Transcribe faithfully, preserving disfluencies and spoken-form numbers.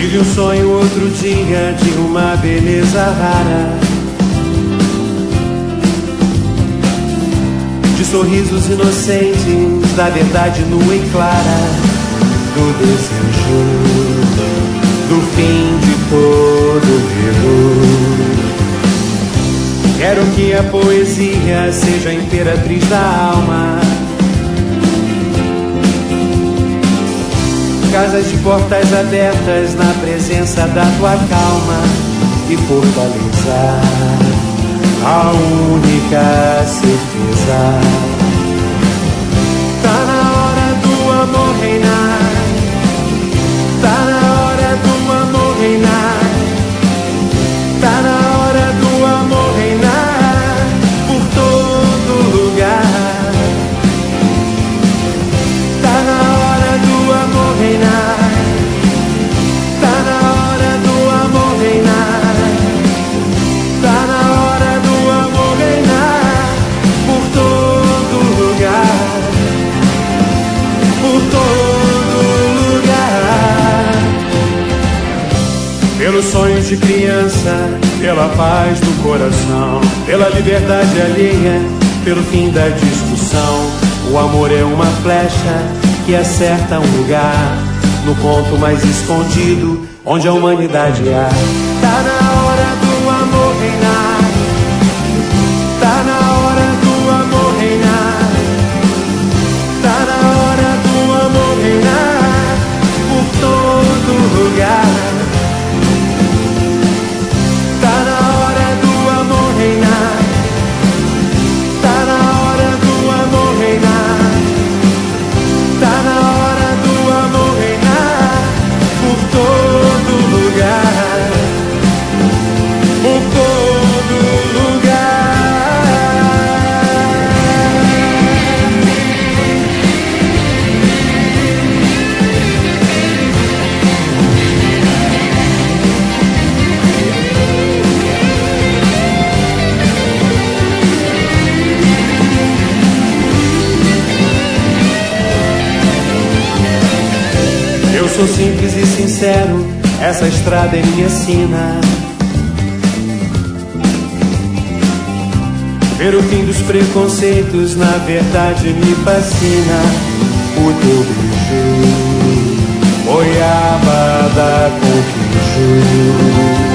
Tive um sonho outro dia de uma beleza rara, de sorrisos inocentes, da verdade nua e clara, do desejo, do fim de todo terror. Quero que a poesia seja a imperatriz da alma, casas de portas abertas na presença da tua calma e fortaleza, a única certeza. Tá na hora do amor reinar, tá na hora do amor reinar, tá na hora do amor reinar por todo lugar. Tá na hora do amor reinar, tá na hora do amor reinar, tá na hora do amor reinar por todo lugar, por todo lugar. Pelos sonhos de criança, pela paz do coração, pela liberdade alheia, pelo fim da discussão. O amor é uma flecha que acerta um lugar no ponto mais escondido onde a humanidade há. Tá na hora do amor reinar, tá na hora do amor reinar, tá na hora do amor reinar por todo lugar. Tá na hora do amor reinar, tá na hora do amor reinar, tá na hora do amor reinar por todo lugar, por todo lugar. Eu sou simples e sincero, essa estrada é minha sina. Ver o fim dos preconceitos, na verdade me fascina. O teu beijo, goiabada com queijo.